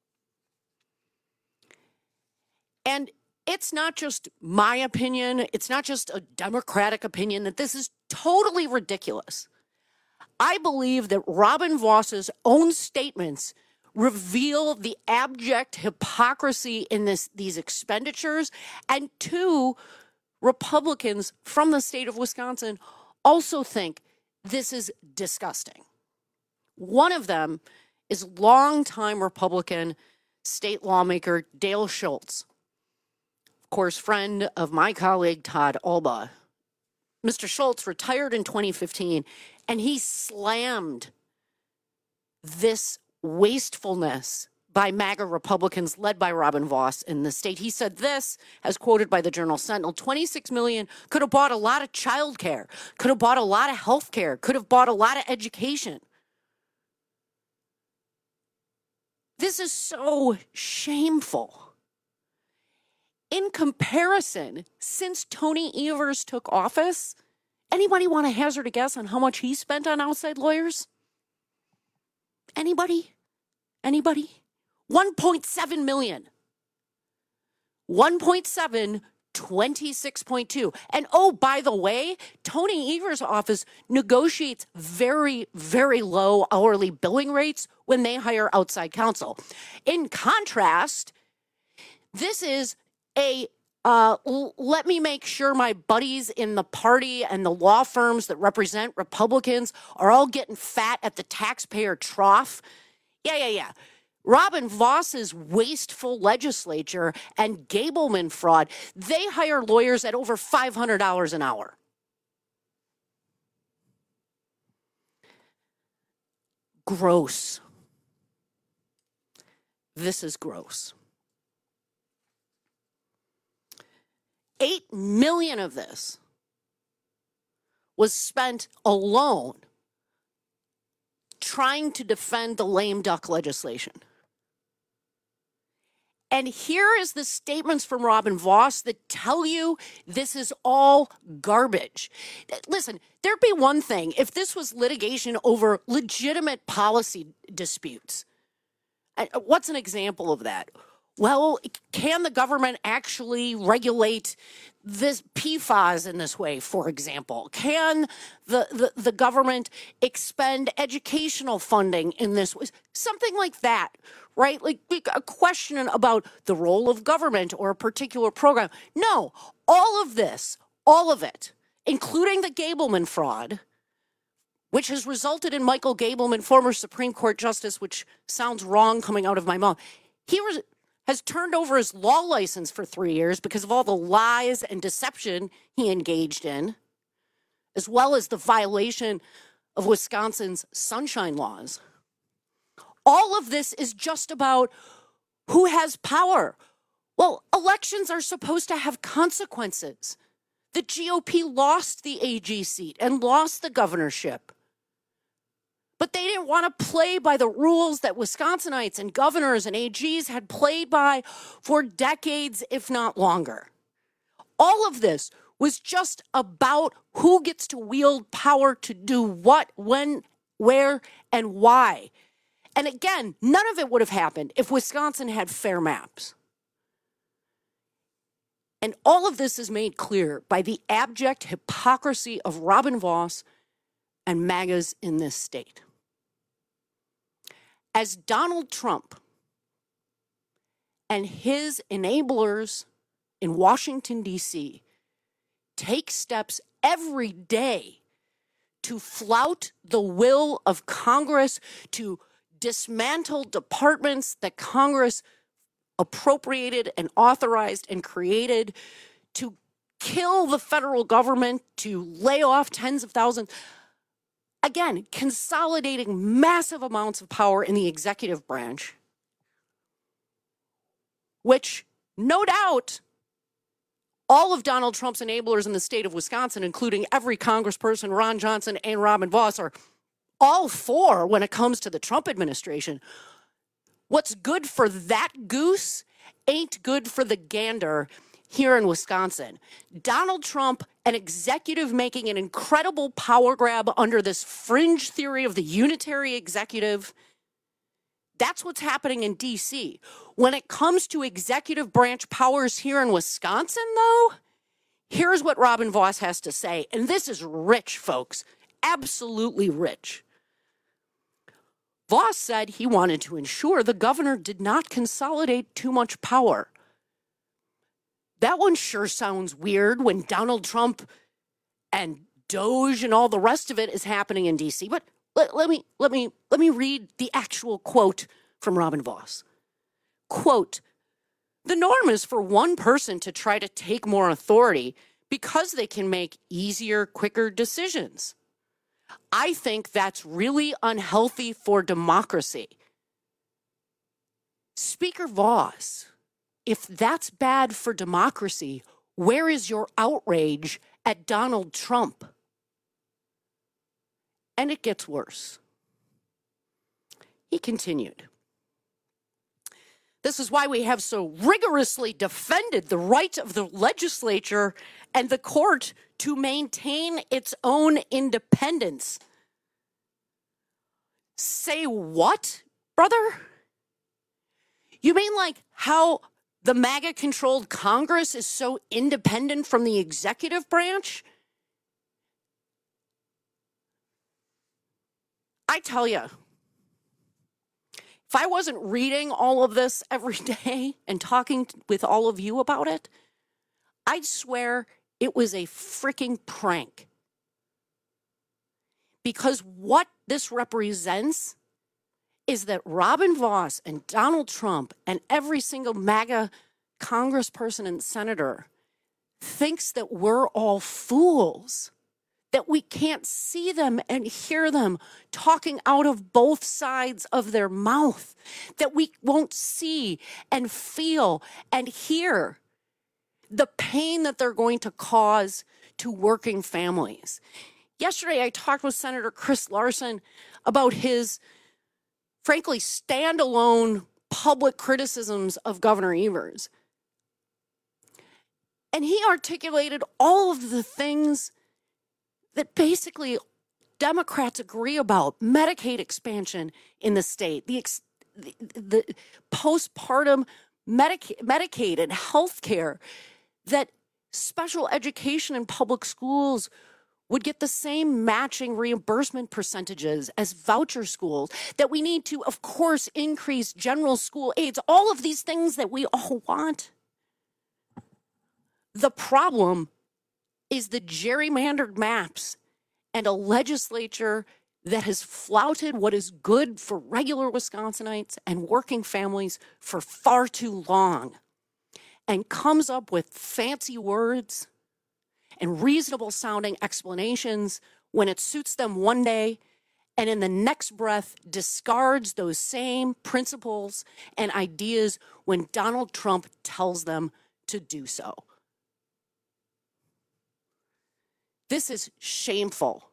And it's not just my opinion, it's not just a Democratic opinion, that this is totally ridiculous. I believe that Robin Voss's own statements reveal the abject hypocrisy in this, these expenditures, and two Republicans from the state of Wisconsin also think this is disgusting. One of them is longtime Republican state lawmaker Dale Schultz, of course, friend of my colleague Todd Alba. Mister Schultz retired in twenty fifteen, and he slammed this wastefulness by MAGA Republicans led by Robin Vos in the state. He said this, as quoted by the Journal Sentinel, twenty-six million dollars could have bought a lot of child care, could have bought a lot of health care, could have bought a lot of education. This is so shameful. In comparison, since Tony Evers took office, anybody want to hazard a guess on how much he spent on outside lawyers? Anybody? Anybody? one point seven million dollars. one point seven, twenty-six point two. And oh, by the way, Tony Evers' office negotiates very, very low hourly billing rates when they hire outside counsel. In contrast, this is a uh, l- let me make sure my buddies in the party and the law firms that represent Republicans are all getting fat at the taxpayer trough. Yeah, yeah, yeah. Robin Voss's wasteful legislature and Gableman fraud, they hire lawyers at over five hundred dollars an hour. Gross. This is gross. Eight million of this was spent alone trying to defend the lame duck legislation. And here is the statements from Robin Vos that tell you this is all garbage. Listen, there'd be one thing if this was litigation over legitimate policy disputes. What's an example of that? Well, can the government actually regulate this P F A S in this way, for example? Can the, the, the government expend educational funding in this way? Something like that, right? Like a question about the role of government or a particular program. No, all of this, all of it, including the Gableman fraud, which has resulted in Michael Gableman, former Supreme Court Justice, which sounds wrong coming out of my mouth. He was... has turned over his law license for three years because of all the lies and deception he engaged in, as well as the violation of Wisconsin's sunshine laws. All of this is just about who has power. Well, elections are supposed to have consequences. The G O P lost the A G seat and lost the governorship. But they didn't want to play by the rules that Wisconsinites and governors and A Gs had played by for decades, if not longer. All of this was just about who gets to wield power to do what, when, where, and why. And again, none of it would have happened if Wisconsin had fair maps. And all of this is made clear by the abject hypocrisy of Robin Vos and MAGAs in this state. As Donald Trump and his enablers in Washington, D C take steps every day to flout the will of Congress, to dismantle departments that Congress appropriated and authorized and created, to kill the federal government, to lay off tens of thousands. Again, consolidating massive amounts of power in the executive branch, which, no doubt, all of Donald Trump's enablers in the state of Wisconsin, including every congressperson, Ron Johnson and Robin Vos, are all for when it comes to the Trump administration. What's good for that goose ain't good for the gander. here in Wisconsin. Donald Trump, an executive making an incredible power grab under this fringe theory of the unitary executive. That's what's happening in D C. When it comes to executive branch powers here in Wisconsin, though, here's what Robin Vos has to say. And this is rich, folks. Absolutely rich. Vos said he wanted to ensure the governor did not consolidate too much power. That one sure sounds weird when Donald Trump and Doge and all the rest of it is happening in D C. But let, let me let me let me read the actual quote from Robin Vos. Quote, "The norm is for one person to try to take more authority because they can make easier, quicker decisions. I think that's really unhealthy for democracy." Speaker Vos, if that's bad for democracy, where is your outrage at Donald Trump? And it gets worse. He continued, "This is why we have so rigorously defended the right of the legislature and the court to maintain its own independence." Say what, brother? You mean like how the MAGA-controlled Congress is so independent from the executive branch? I tell you, if I wasn't reading all of this every day and talking with all of you about it, I'd swear it was a freaking prank. Because what this represents is that Robin Vos and Donald Trump and every single MAGA congressperson and senator thinks that we're all fools, that we can't see them and hear them talking out of both sides of their mouth, that we won't see and feel and hear the pain that they're going to cause to working families. Yesterday, I talked with Senator Chris Larson about his, frankly, standalone public criticisms of Governor Evers. And he articulated all of the things that basically Democrats agree about: Medicaid expansion in the state, the, ex- the, the postpartum Medica- Medicaid and health care, that special education in public schools would get the same matching reimbursement percentages as voucher schools, that we need to, of course, increase general school aids, all of these things that we all want. The problem is the gerrymandered maps and a legislature that has flouted what is good for regular Wisconsinites and working families for far too long, and comes up with fancy words and reasonable sounding explanations when it suits them one day, and in the next breath discards those same principles and ideas when Donald Trump tells them to do so. This is shameful.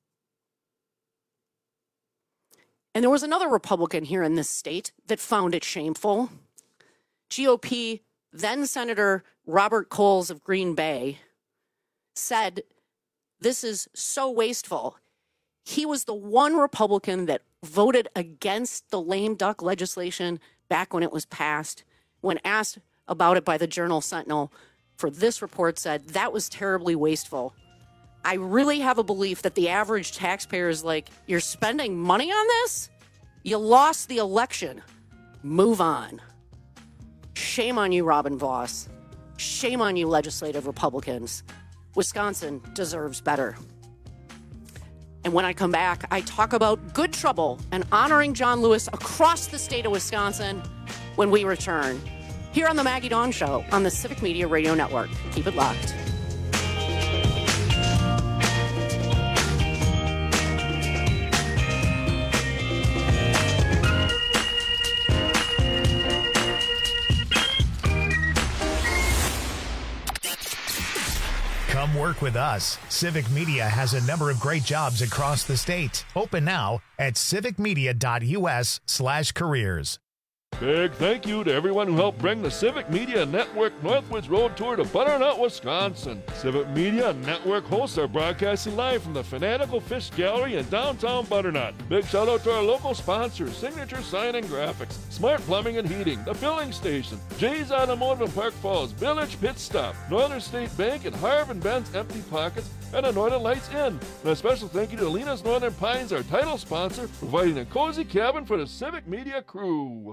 And there was another Republican here in this state that found it shameful. G O P then Senator Robert Coles of Green Bay said, "This is so wasteful." He was the one Republican that voted against the lame duck legislation back when it was passed. When asked about it by the Journal Sentinel, for this report said, "That was terribly wasteful." I really have a belief that the average taxpayer is like, "You're spending money on this? You lost the election. Move on." Shame on you, Robin Vos. Shame on you, legislative Republicans. Wisconsin deserves better. And when I come back, I talk about good trouble and honoring John Lewis across the state of Wisconsin when we return. Here on the Maggie Dawn Show on the Civic Media Radio Network. Keep it locked. Come work with us. Civic Media has a number of great jobs across the state. Open now at civicmedia.us slash careers. Big thank you to everyone who helped bring the Civic Media Network Northwoods Road Tour to Butternut, Wisconsin. Civic Media Network hosts are broadcasting live from the Fanatical Fish Gallery in downtown Butternut. Big shout out to our local sponsors, Signature Sign and Graphics, Smart Plumbing and Heating, The Filling Station, Jay's Automotive in Park Falls, Village Pit Stop, Northern State Bank, and Harv and Ben's Empty Pockets, and a Northern Lights Inn. And a special thank you to Alina's Northern Pines, our title sponsor, providing a cozy cabin for the Civic Media crew.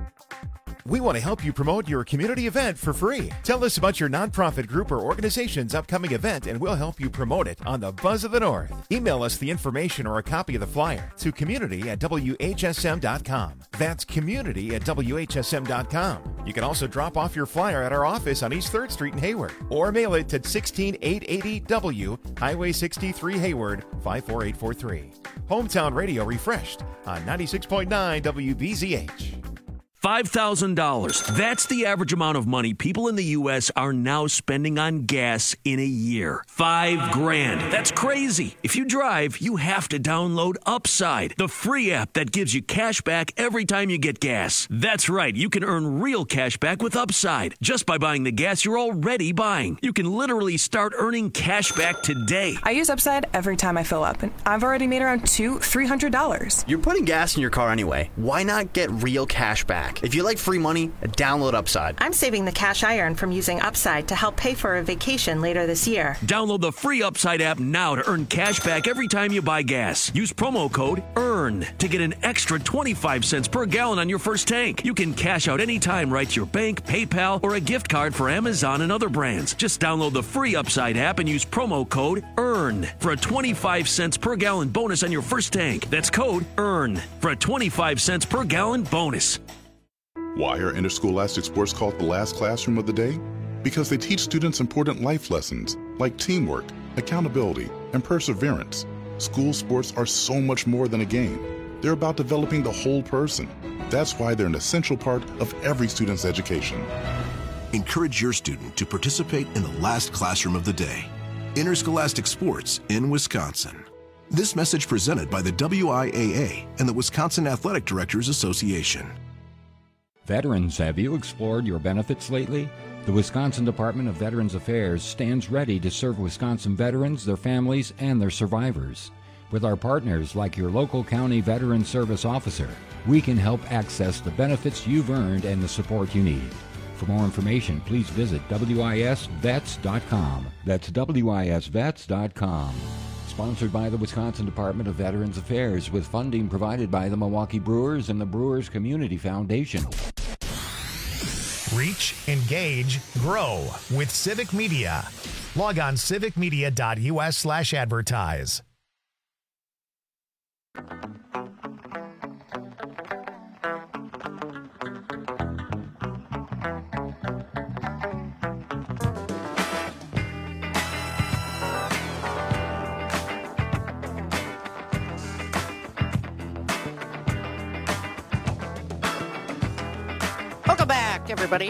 We want to help you promote your community event for free. Tell us about your nonprofit group or organization's upcoming event and we'll help you promote it on the Buzz of the North. Email us the information or a copy of the flyer to community at W H S M dot com. That's community at W H S M dot com. You can also drop off your flyer at our office on East third Street in Hayward or mail it to sixteen eight eighty W, Highway sixty-three, Hayward, five four eight four three. Hometown Radio refreshed on ninety-six point nine W B Z H. five thousand dollars. That's the average amount of money people in the U S are now spending on gas in a year. Five grand. That's crazy. If you drive, you have to download Upside, the free app that gives you cash back every time you get gas. That's right. You can earn real cash back with Upside just by buying the gas you're already buying. You can literally start earning cash back today. I use Upside every time I fill up, and I've already made around two, three hundred dollars. You're putting gas in your car anyway. Why not get real cash back? If you like free money, download Upside. I'm saving the cash I earn from using Upside to help pay for a vacation later this year. Download the free Upside app now to earn cash back every time you buy gas. Use promo code EARN to get an extra twenty-five cents per gallon on your first tank. You can cash out anytime right to your bank, PayPal, or a gift card for Amazon and other brands. Just download the free Upside app and use promo code EARN for a twenty-five cents per gallon bonus on your first tank. That's code EARN for a twenty-five cents per gallon bonus. Why are interscholastic sports called the last classroom of the day? Because they teach students important life lessons like teamwork, accountability, and perseverance. School sports are so much more than a game. They're about developing the whole person. That's why they're an essential part of every student's education. Encourage your student to participate in the last classroom of the day. Interscholastic sports in Wisconsin. This message presented by the W I A A and the Wisconsin Athletic Directors Association. Veterans, have you explored your benefits lately? The Wisconsin Department of Veterans Affairs stands ready to serve Wisconsin veterans, their families, and their survivors. With our partners like your local county veteran service officer, we can help access the benefits you've earned and the support you need. For more information, please visit W I S vets dot com. That's W I S vets dot com. Sponsored by the Wisconsin Department of Veterans Affairs with funding provided by the Milwaukee Brewers and the Brewers Community Foundation. Reach, engage, grow with Civic Media. Log on civic media dot U S slash advertise. Welcome back, everybody.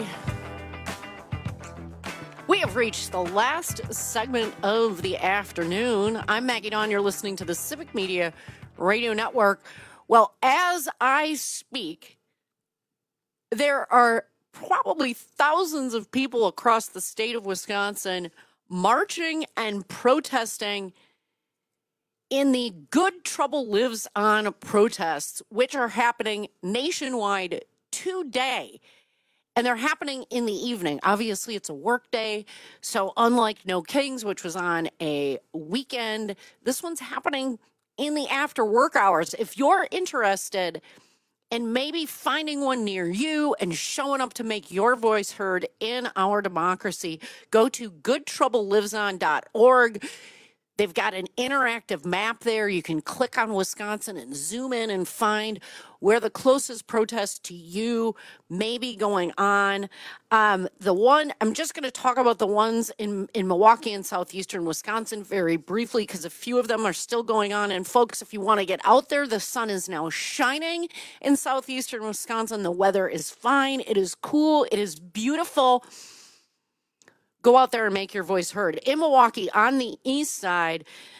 We have reached the last segment of the afternoon. I'm Maggie Dawn. You're listening to the Civic Media Radio Network. Well, as I speak, there are probably thousands of people across the state of Wisconsin marching and protesting in the Good Trouble Lives On protests, which are happening nationwide today. And they're happening in the evening. Obviously, it's a work day. So unlike No Kings, which was on a weekend, this one's happening in the after work hours. If you're interested in maybe finding one near you and showing up to make your voice heard in our democracy, go to good trouble lives on dot org. They've got an interactive map there. You can click on Wisconsin and zoom in and find where the closest protest to you may be going on. Um, the one, I'm just going to talk about the ones in, in Milwaukee and southeastern Wisconsin very briefly because a few of them are still going on. And folks, if you want to get out there, the sun is now shining in southeastern Wisconsin. The weather is fine. It is cool. It is beautiful. Go out there and make your voice heard. In Milwaukee, on the east side,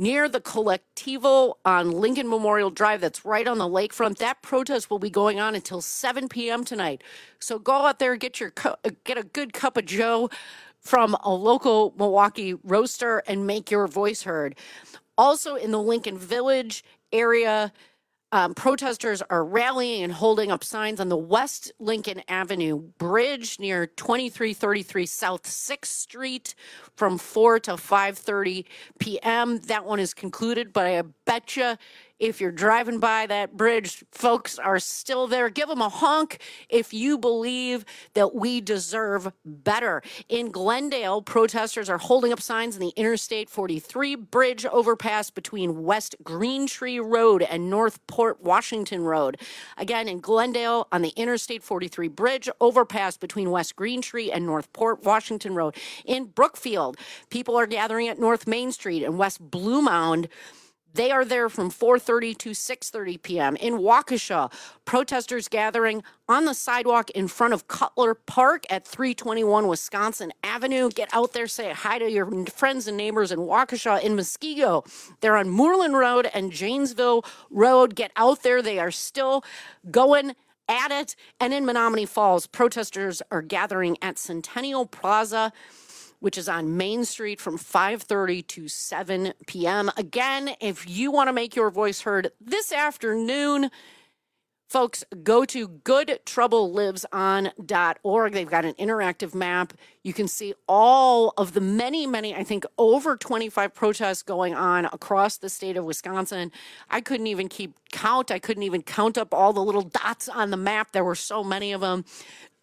near the Colectivo on Lincoln Memorial Drive. That's right on the lakefront. That protest will be going on until seven p.m. tonight. So go out there, get your cu- get a good cup of Joe from a local Milwaukee roaster and make your voice heard. Also in the Lincoln Village area, Um, protesters are rallying and holding up signs on the West Lincoln Avenue Bridge near twenty-three thirty-three South sixth Street from four to five thirty p.m. That one is concluded, but I bet you if you're driving by that bridge, folks are still there. Give them a honk if you believe that we deserve better. In Glendale, protesters are holding up signs in the Interstate forty-three bridge overpass between West Green Tree Road and North Port Washington Road. Again, in Glendale, on the Interstate forty-three bridge overpass between West Green Tree and North Port Washington Road. In Brookfield, people are gathering at North Main Street and West Blue Mound. They are there from four thirty to six thirty p.m. In Waukesha, protesters gathering on the sidewalk in front of Cutler Park at three twenty-one Wisconsin Avenue. Get out there, say hi to your friends and neighbors in Waukesha. In Muskego, they're on Moreland Road and Janesville Road. Get out there. They are still going at it. And in Menominee Falls, protesters are gathering at Centennial Plaza, which is on Main Street from five thirty to seven p.m. Again, if you want to make your voice heard this afternoon, folks, go to good trouble lives on dot org. They've got an interactive map. You can see all of the many, many, I think over twenty-five protests going on across the state of Wisconsin. I couldn't even keep count. I couldn't even count up all the little dots on the map. There were so many of them.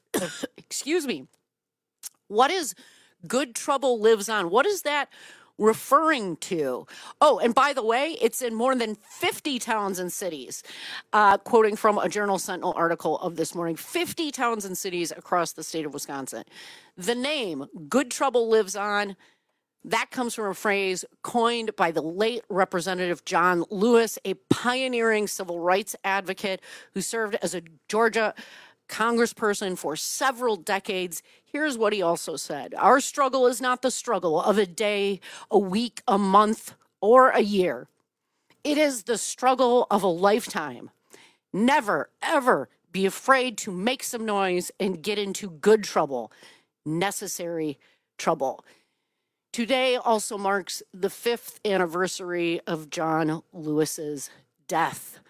Excuse me. What is Good Trouble Lives On? What is that referring to? Oh, and by the way, it's in more than fifty towns and cities, uh, quoting from a Journal Sentinel article of this morning, fifty towns and cities across the state of Wisconsin. The name Good Trouble Lives On, that comes from a phrase coined by the late Representative John Lewis, a pioneering civil rights advocate who served as a Georgia congressperson for several decades. Here's what he also said. Our struggle is not the struggle of a day, a week, a month, or a year. It is the struggle of a lifetime. Never, ever be afraid to make some noise and get into good trouble, necessary trouble. Today also marks the fifth anniversary of John Lewis's death.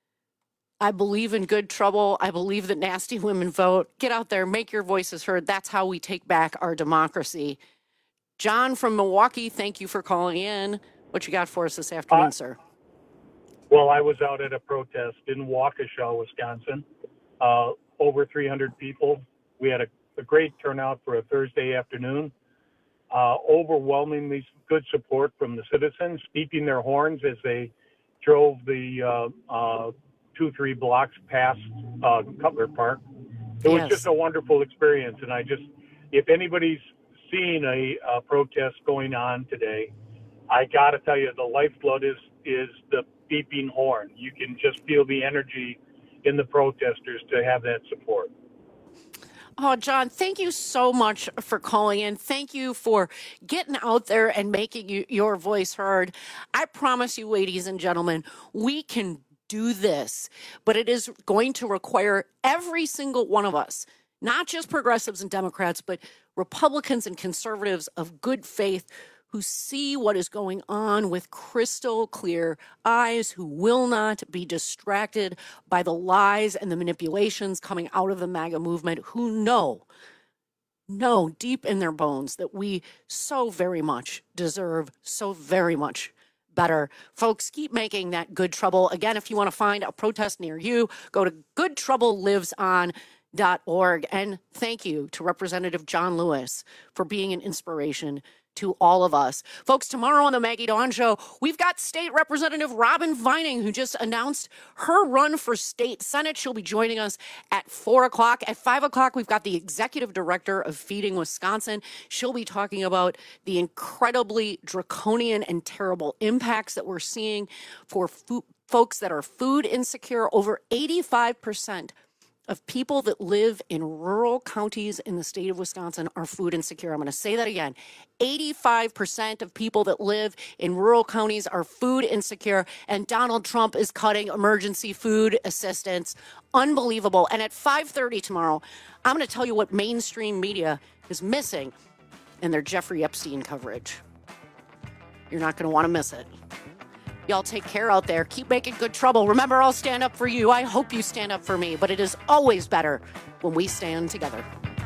I believe in good trouble. I believe that nasty women vote. Get out there, make your voices heard. That's how we take back our democracy. John from Milwaukee, thank you for calling in. What you got for us this afternoon, uh, sir? Well, I was out at a protest in Waukesha, Wisconsin. Uh, over three hundred people. We had a, a great turnout for a Thursday afternoon. Uh, overwhelmingly good support from the citizens, beeping their horns as they drove the uh, uh, two, three blocks past uh, Cutler Park. It yes. was just a wonderful experience. And I just, if anybody's seeing a, a protest going on today, I got to tell you, the lifeblood is, is the beeping horn. You can just feel the energy in the protesters to have that support. Oh, John, thank you so much for calling in. Thank you for getting out there and making you, your voice heard. I promise you, ladies and gentlemen, we can do this, but it is going to require every single one of us, not just progressives and Democrats, but Republicans and conservatives of good faith who see what is going on with crystal clear eyes, who will not be distracted by the lies and the manipulations coming out of the MAGA movement, who know, know deep in their bones that we so very much deserve so very much better. Folks, keep making that good trouble. Again, if you want to find a protest near you, go to good trouble lives on dot org. And thank you to Representative John Lewis for being an inspiration to all of us. Folks, tomorrow on the Maggie Dawn Show, we've got State Representative Robin Vining, who just announced her run for state senate. She'll be joining us at four o'clock. At five o'clock, we've got the executive director of Feeding Wisconsin. She'll be talking about the incredibly draconian and terrible impacts that we're seeing for fo- folks that are food insecure. Over eighty-five percent of people that live in rural counties in the state of Wisconsin are food insecure. I'm going to say that again. eighty-five percent of people that live in rural counties are food insecure, and Donald Trump is cutting emergency food assistance. Unbelievable. And at five thirty tomorrow, I'm going to tell you what mainstream media is missing in their Jeffrey Epstein coverage. You're not going to want to miss it. Y'all take care out there. Keep making good trouble. Remember, I'll stand up for you. I hope you stand up for me, but it is always better when we stand together.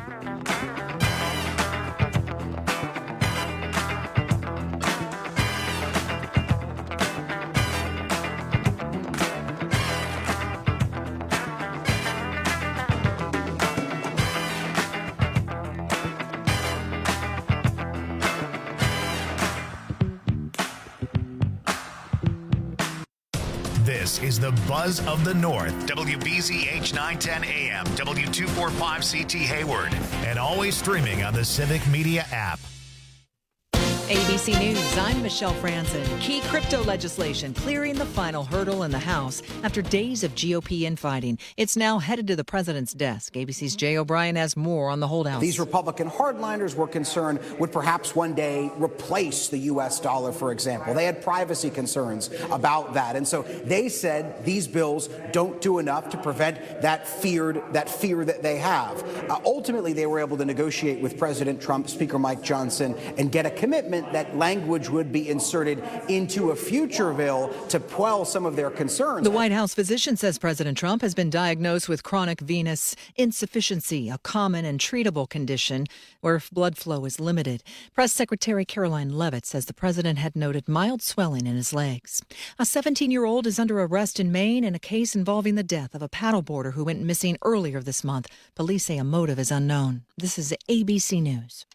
This is the Buzz of the North. W B Z H nine ten A M, W two forty-five C T Hayward, and always streaming on the Civic Media app. A B C News, I'm Michelle Franzen. Key crypto legislation clearing the final hurdle in the House after days of G O P infighting. It's now headed to the president's desk. A B C's Jay O'Brien has more on the holdouts. These Republican hardliners were concerned would perhaps one day replace the U S dollar, for example. They had privacy concerns about that. And so they said these bills don't do enough to prevent that feared, that fear that they have. Uh, ultimately, they were able to negotiate with President Trump, Speaker Mike Johnson, and get a commitment that language would be inserted into a future bill to quell some of their concerns. The White House physician says President Trump has been diagnosed with chronic venous insufficiency, a common and treatable condition where blood flow is limited. Press Secretary Caroline Leavitt says the president had noted mild swelling in his legs. A seventeen-year-old is under arrest in Maine in a case involving the death of a paddleboarder who went missing earlier this month. Police say a motive is unknown. This is A B C News.